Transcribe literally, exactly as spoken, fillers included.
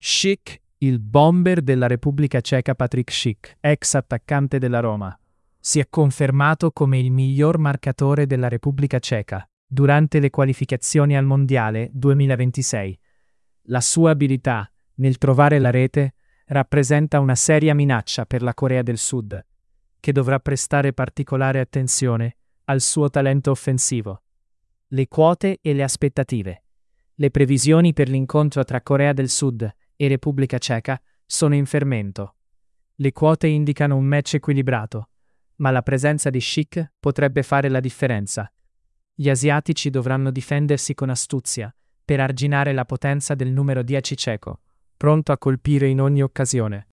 Schick, il bomber della Repubblica Ceca Patrik Schick, ex attaccante della Roma, si è confermato come il miglior marcatore della Repubblica Ceca durante le qualificazioni al Mondiale duemilaventisei. La sua abilità nel trovare la rete rappresenta una seria minaccia per la Corea del Sud, che dovrà prestare particolare attenzione al suo talento offensivo. Le quote e le aspettative. Le previsioni per l'incontro tra Corea del Sud e Repubblica Ceca sono in fermento. Le quote indicano un match equilibrato, ma la presenza di Schick potrebbe fare la differenza. Gli asiatici dovranno difendersi con astuzia per arginare la potenza del numero dieci ceco, pronto a colpire in ogni occasione.